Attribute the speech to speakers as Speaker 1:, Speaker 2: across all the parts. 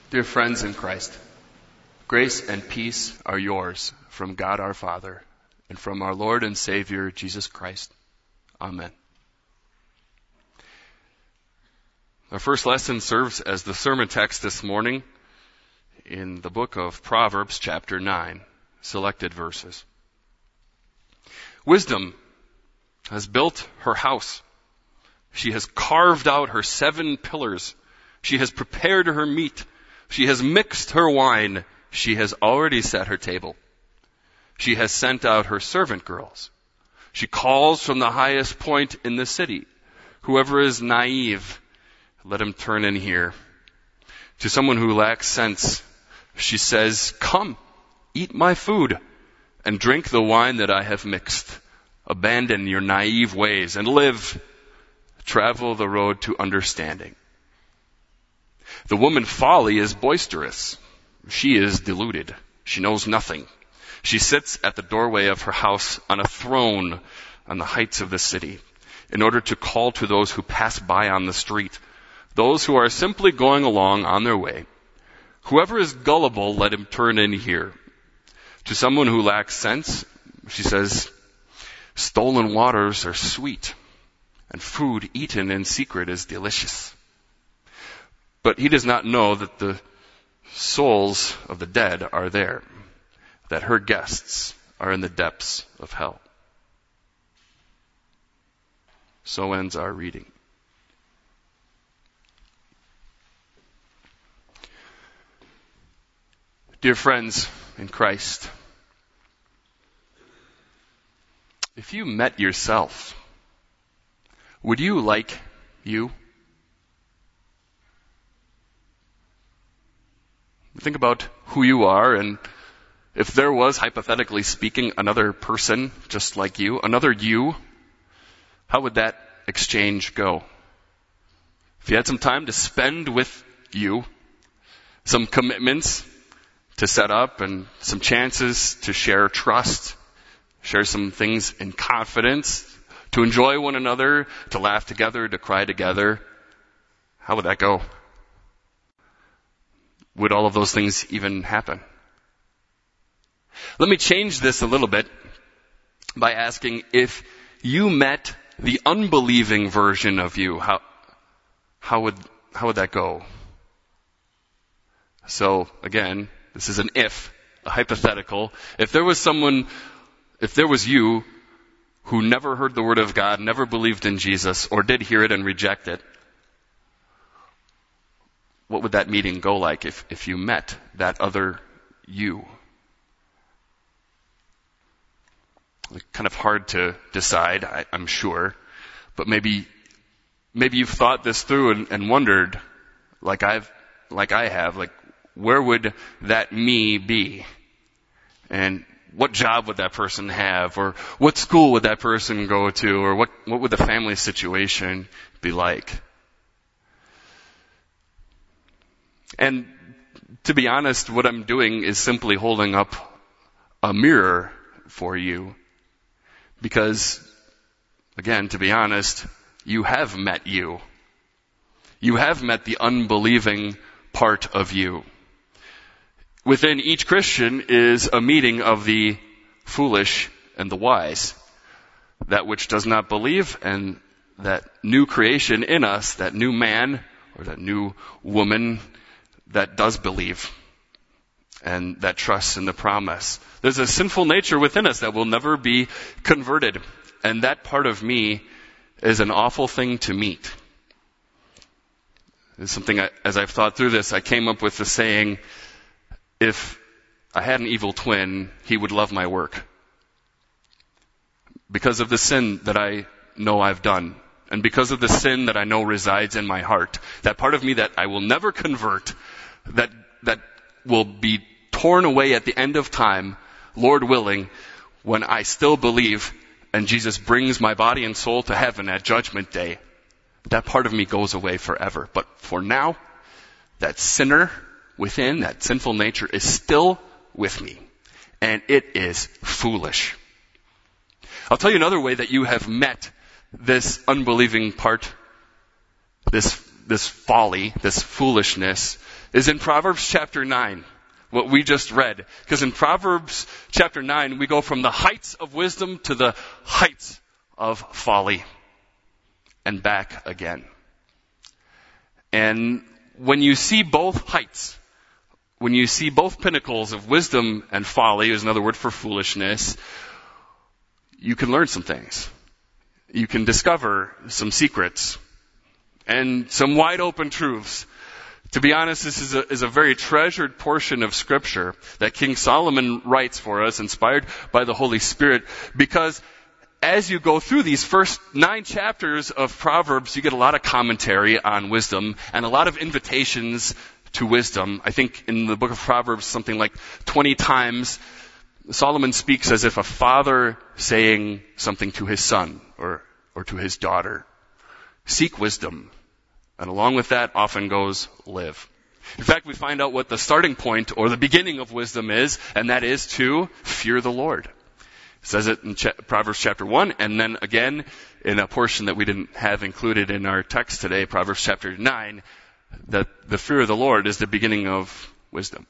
Speaker 1: Dear friends in Christ, grace and peace are yours from God our Father and from our Lord and Savior Jesus Christ. Amen. Our first lesson serves as the sermon text this morning in the book of Proverbs, chapter 9, selected verses. Wisdom has built her house. She has carved out her 7 pillars. She has prepared her meat. She has mixed her wine. She has already set her table. She has sent out her servant girls. She calls from the highest point in the city. Whoever is naive, let him turn in here. To someone who lacks sense, she says, "Come, eat my food and drink the wine that I have mixed. Abandon your naive ways and live. Travel the road to understanding." The woman folly is boisterous. She is deluded. She knows nothing. She sits at the doorway of her house on a throne on the heights of the city in order to call to those who pass by on the street, those who are simply going along on their way. Whoever is gullible, let him turn in here. To someone who lacks sense, she says, "Stolen waters are sweet, and food eaten in secret is delicious." But he does not know that the souls of the dead are there, that her guests are in the depths of hell. So ends our reading. Dear friends in Christ, if you met yourself, would you like you? Think about who you are, and if there was, hypothetically speaking, another person just like you, another you, how would that exchange go? If you had some time to spend with you, some commitments to set up and some chances to share trust, share some things in confidence, to enjoy one another, to laugh together, to cry together, how would that go? Would all of those things even happen? Let me change this a little bit by asking, if you met the unbelieving version of you, how would that go? So again, this is an if, a hypothetical. If there was you who never heard the word of God, never believed in Jesus, or did hear it and reject it, what would that meeting go like if you met that other you? Kind of hard to decide, I'm sure. But maybe you've thought this through and wondered, like I have, where would that me be? And what job would that person have? Or what school would that person go to? Or what would the family situation be like? And to be honest, what I'm doing is simply holding up a mirror for you. Because, again, to be honest, you have met you. You have met the unbelieving part of you. Within each Christian is a meeting of the foolish and the wise. That which does not believe, and that new creation in us, that new man or that new woman that does believe and that trusts in the promise. There's a sinful nature within us that will never be converted. And that part of me is an awful thing to meet. It's something, as I've thought through this, I came up with the saying, if I had an evil twin, he would love my work. Because of the sin that I know I've done, and because of the sin that I know resides in my heart, that part of me that I will never convert, that will be torn away at the end of time, Lord willing, when I still believe and Jesus brings my body and soul to heaven at Judgment Day, that part of me goes away forever. But for now, that sinner within, that sinful nature, is still with me. And it is foolish. I'll tell you another way that you have met this unbelieving part, this folly, this foolishness, is in Proverbs chapter 9, what we just read. Because in Proverbs chapter 9, we go from the heights of wisdom to the heights of folly, and back again. And when you see both heights, when you see both pinnacles of wisdom and folly, is another word for foolishness, you can learn some things. You can discover some secrets and some wide open truths. To be honest, this is a very treasured portion of Scripture that King Solomon writes for us, inspired by the Holy Spirit, because as you go through these first 9 chapters of Proverbs, you get a lot of commentary on wisdom and a lot of invitations to wisdom. I think in the book of Proverbs, something like 20 times, Solomon speaks as if a father saying something to his son or to his daughter. Seek wisdom. And along with that often goes live. In fact, we find out what the starting point or the beginning of wisdom is, and that is to fear the Lord. It says it in Proverbs chapter 1, and then again in a portion that we didn't have included in our text today, Proverbs chapter 9, that the fear of the Lord is the beginning of wisdom.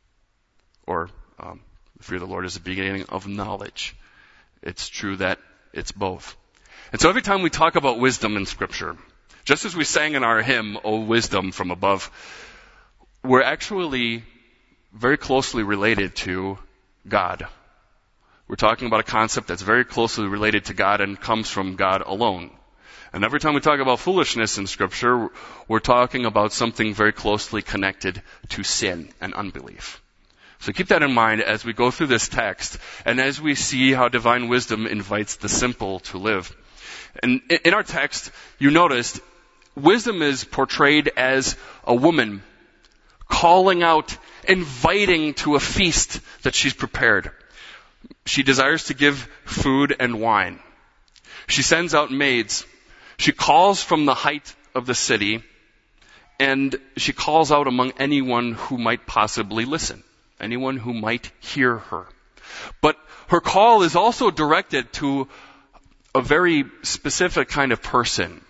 Speaker 1: Or the fear of the Lord is the beginning of knowledge. It's true that it's both. And so every time we talk about wisdom in Scripture, just as we sang in our hymn, O Wisdom from Above, we're actually very closely related to God. We're talking about a concept that's very closely related to God and comes from God alone. And every time we talk about foolishness in Scripture, we're talking about something very closely connected to sin and unbelief. So keep that in mind as we go through this text and as we see how divine wisdom invites the simple to live. And in our text, you noticed, wisdom is portrayed as a woman calling out, inviting to a feast that she's prepared. She desires to give food and wine. She sends out maids. She calls from the height of the city, and she calls out among anyone who might possibly listen, anyone who might hear her. But her call is also directed to a very specific kind of person.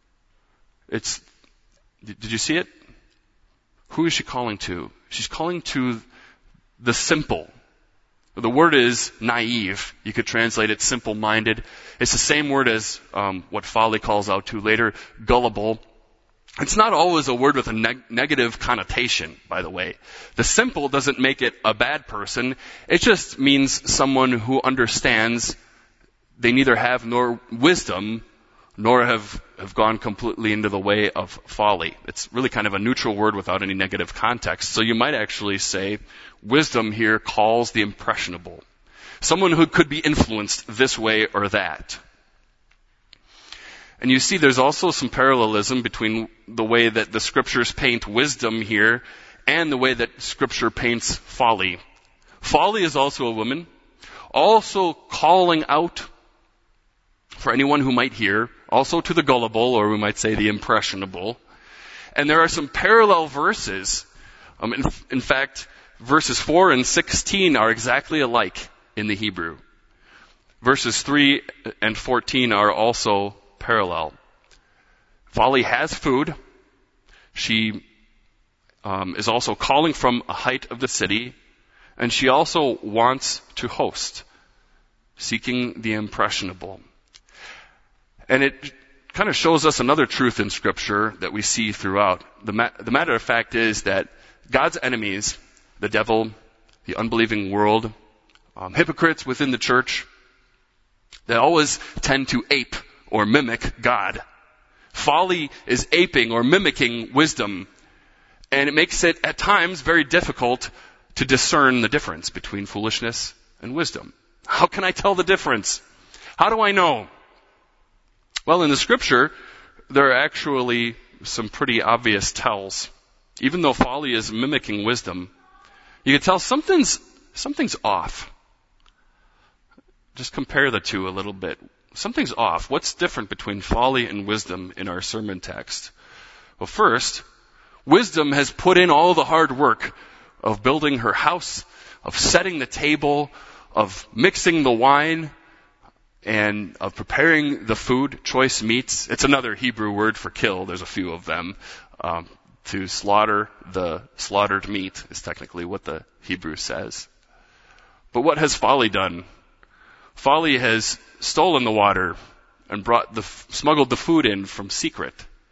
Speaker 1: Did you see it? Who is she calling to? She's calling to the simple. The word is naive. You could translate it simple-minded. It's the same word as what folly calls out to later, gullible. It's not always a word with a negative connotation, by the way. The simple doesn't make it a bad person. It just means someone who understands they neither have nor wisdom, nor have gone completely into the way of folly. It's really kind of a neutral word without any negative context. So you might actually say wisdom here calls the impressionable. Someone who could be influenced this way or that. And you see there's also some parallelism between the way that the Scriptures paint wisdom here and the way that Scripture paints folly. Folly is also a woman, also calling out for anyone who might hear, also to the gullible, or we might say the impressionable. And there are some parallel verses. In fact, verses 4 and 16 are exactly alike in the Hebrew. Verses 3 and 14 are also parallel. Folly has food. She is also calling from a height of the city, and she also wants to host, seeking the impressionable. And it kind of shows us another truth in Scripture that we see throughout. The matter of fact is that God's enemies, the devil, the unbelieving world, hypocrites within the church, they always tend to ape or mimic God. Folly is aping or mimicking wisdom, and it makes it at times very difficult to discern the difference between foolishness and wisdom. How can I tell the difference? How do I know? Well, in the Scripture, there are actually some pretty obvious tells. Even though folly is mimicking wisdom, you can tell something's off. Just compare the two a little bit. Something's off. What's different between folly and wisdom in our sermon text? Well, first, wisdom has put in all the hard work of building her house, of setting the table, of mixing the wine, and of preparing the food, choice meats. It's another Hebrew word for kill. There's a few of them. To slaughter the slaughtered meat is technically what the Hebrew says. But what has folly done? Folly has stolen the water and smuggled the food in secret.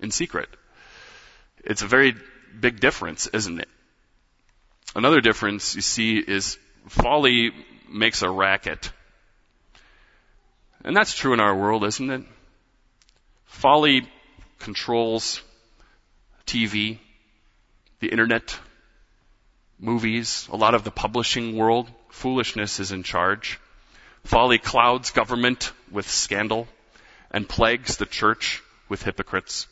Speaker 1: It's a very big difference, isn't it? Another difference you see is folly makes a racket. And that's true in our world, isn't it? Folly controls TV, the internet, movies, a lot of the publishing world. Foolishness is in charge. Folly clouds government with scandal and plagues the church with hypocrites.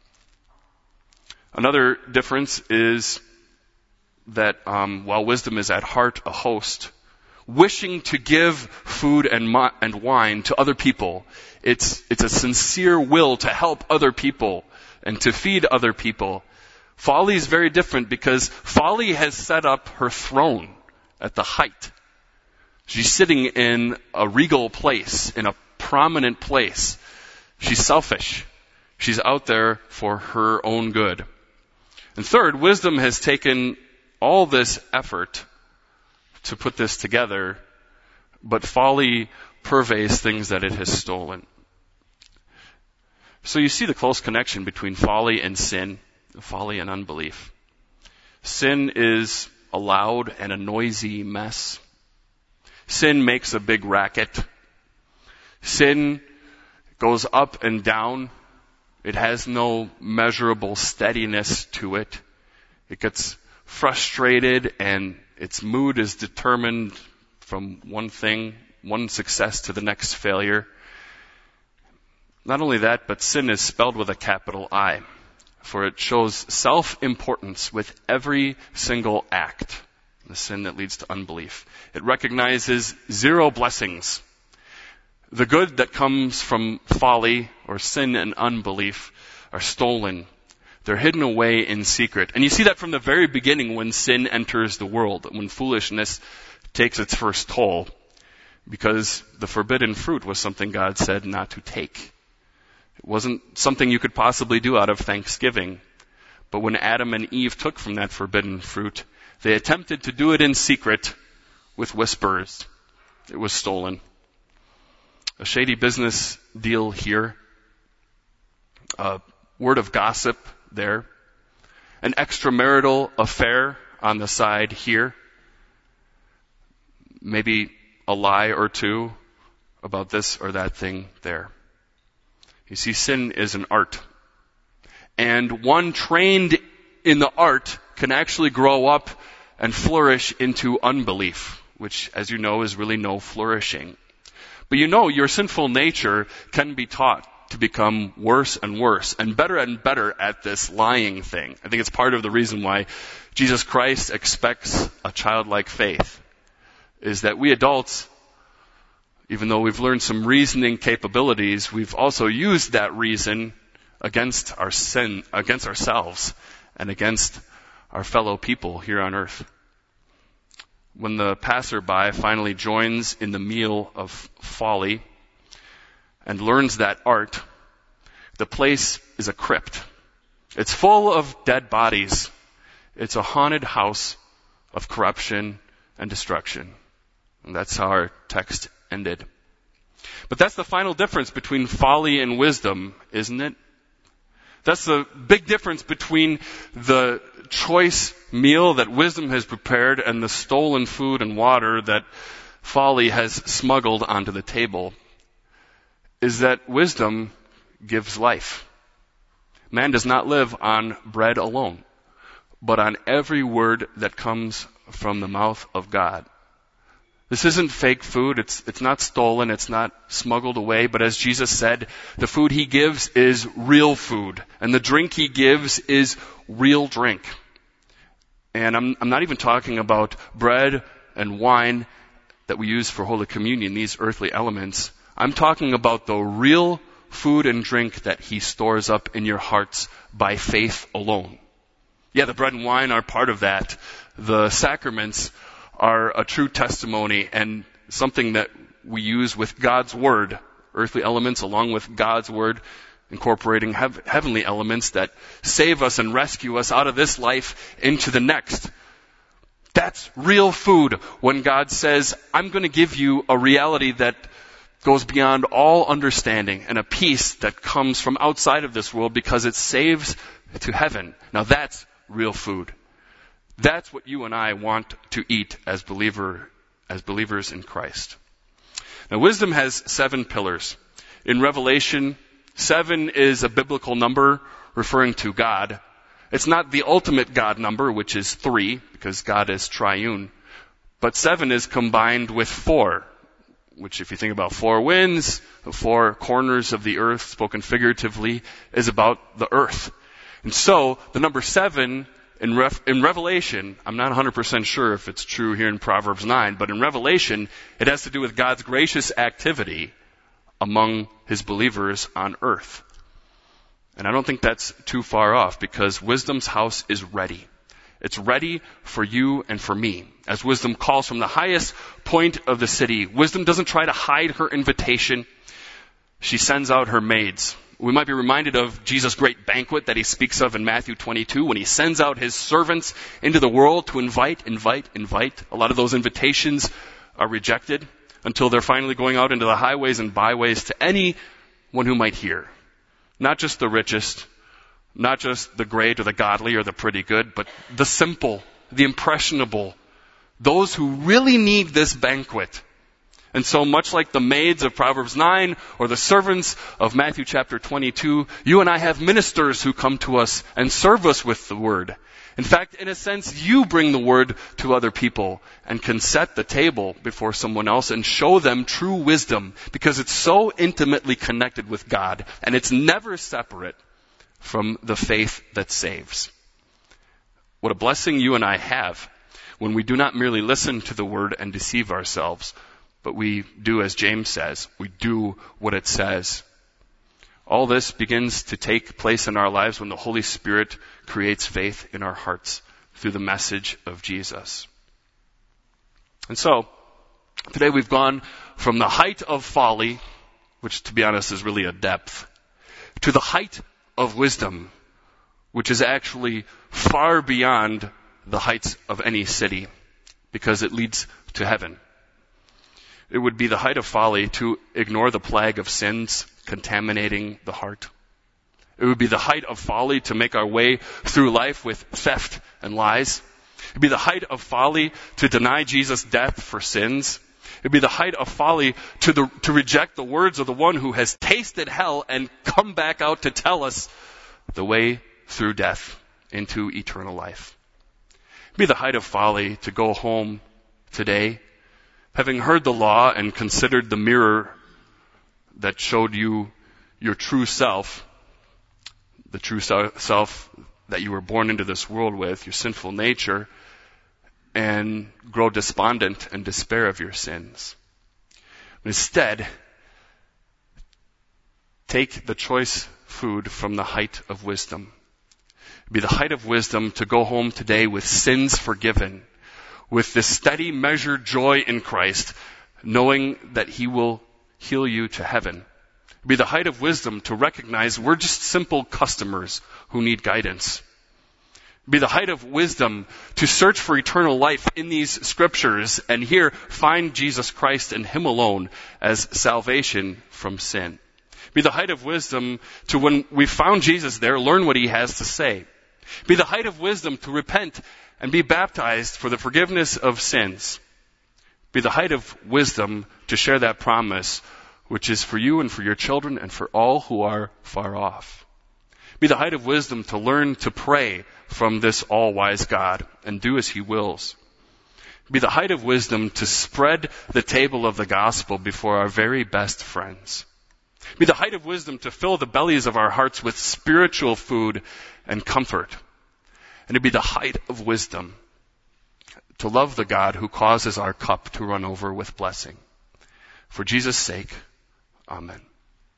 Speaker 1: Another difference is that while wisdom is at heart a host, wishing to give food and wine to other people, it's a sincere will to help other people and to feed other people. Folly is very different because folly has set up her throne at the height. She's sitting in a regal place, in a prominent place. She's selfish. She's out there for her own good. And third, wisdom has taken all this effort to put this together, but folly purveys things that it has stolen. So you see the close connection between folly and sin, folly and unbelief. Sin is a loud and a noisy mess. Sin makes a big racket. Sin goes up and down. It has no measurable steadiness to it. It gets frustrated and its mood is determined from one success to the next failure. Not only that, but sin is spelled with a capital I, for it shows self-importance with every single act, the sin that leads to unbelief. It recognizes zero blessings. The good that comes from folly or sin and unbelief are stolen. They're hidden away in secret. And you see that from the very beginning when sin enters the world, when foolishness takes its first toll, because the forbidden fruit was something God said not to take. It wasn't something you could possibly do out of thanksgiving. But when Adam and Eve took from that forbidden fruit, they attempted to do it in secret with whispers. It was stolen. A shady business deal here. A word of gossip there. An extramarital affair on the side here. Maybe a lie or two about this or that thing there. You see, sin is an art. And one trained in the art can actually grow up and flourish into unbelief, which, as you know, is really no flourishing. But you know, your sinful nature can be taught to become worse and worse and better at this lying thing. I think it's part of the reason why Jesus Christ expects a childlike faith, is that we adults, even though we've learned some reasoning capabilities, we've also used that reason against our sin, against ourselves, and against our fellow people here on earth. When the passerby finally joins in the meal of folly and learns that art, the place is a crypt. It's full of dead bodies. It's a haunted house of corruption and destruction. And that's how our text ended. But that's the final difference between folly and wisdom, isn't it? That's the big difference between the choice meal that wisdom has prepared and the stolen food and water that folly has smuggled onto the table, is that wisdom gives life. Man does not live on bread alone, but on every word that comes from the mouth of God. This isn't fake food. It's not stolen. It's not smuggled away. But as Jesus said, the food he gives is real food. And the drink he gives is real drink. And I'm not even talking about bread and wine that we use for Holy Communion, these earthly elements. I'm talking about the real food and drink that he stores up in your hearts by faith alone. Yeah, the bread and wine are part of that. The sacraments are a true testimony and something that we use with God's Word earthly elements along with God's word, incorporating heavenly elements that save us and rescue us out of this life into the next. That's real food when God says, I'm going to give you a reality that goes beyond all understanding and a peace that comes from outside of this world because it saves to heaven. Now that's real food. That's what you and I want to eat as believers in Christ. Now wisdom has 7 pillars. In Revelation, 7 is a biblical number referring to God. It's not the ultimate God number, which is 3, because God is triune. But 7 is combined with 4, which if you think about 4 winds, the 4 corners of the earth, spoken figuratively, is about the earth. And so, the number 7 in Revelation, I'm not 100% sure if it's true here in Proverbs 9, but in Revelation, it has to do with God's gracious activity among his believers on earth. And I don't think that's too far off because wisdom's house is ready. It's ready for you and for me. As wisdom calls from the highest point of the city, wisdom doesn't try to hide her invitation. She sends out her maids. We might be reminded of Jesus' great banquet that he speaks of in Matthew 22 when he sends out his servants into the world to invite. A lot of those invitations are rejected until they're finally going out into the highways and byways to anyone who might hear. Not just the richest, not just the great or the godly or the pretty good, but the simple, the impressionable, those who really need this banquet. And so much like the maids of Proverbs 9 or the servants of Matthew chapter 22, you and I have ministers who come to us and serve us with the word. In fact, in a sense, you bring the word to other people and can set the table before someone else and show them true wisdom because it's so intimately connected with God and it's never separate from the faith that saves. What a blessing you and I have when we do not merely listen to the word and deceive ourselves, but we do as James says, we do what it says. All this begins to take place in our lives when the Holy Spirit creates faith in our hearts through the message of Jesus. And so, today we've gone from the height of folly, which to be honest is really a depth, to the height of wisdom, which is actually far beyond the heights of any city, because it leads to heaven. It would be the height of folly to ignore the plague of sins contaminating the heart. It would be the height of folly to make our way through life with theft and lies. It would be the height of folly to deny Jesus' death for sins. It would be the height of folly to reject the words of the one who has tasted hell and come back out to tell us the way through death into eternal life. It would be the height of folly to go home today, having heard the law and considered the mirror that showed you your true self, the true self that you were born into this world with, your sinful nature, and grow despondent and despair of your sins. Instead, take the choice food from the height of wisdom. It'd be the height of wisdom to go home today with sins forgiven, with this steady, measured joy in Christ, knowing that he will heal you to heaven. It'd be the height of wisdom to recognize we're just simple customers who need guidance. It'd be the height of wisdom to search for eternal life in these scriptures and here find Jesus Christ and him alone as salvation from sin. It'd be the height of wisdom to, when we found Jesus there, learn what he has to say. It'd be the height of wisdom to repent and be baptized for the forgiveness of sins. Be the height of wisdom to share that promise, which is for you and for your children and for all who are far off. Be the height of wisdom to learn to pray from this all-wise God and do as he wills. Be the height of wisdom to spread the table of the gospel before our very best friends. Be the height of wisdom to fill the bellies of our hearts with spiritual food and comfort. And it'd be the height of wisdom to love the God who causes our cup to run over with blessing. For Jesus' sake, amen.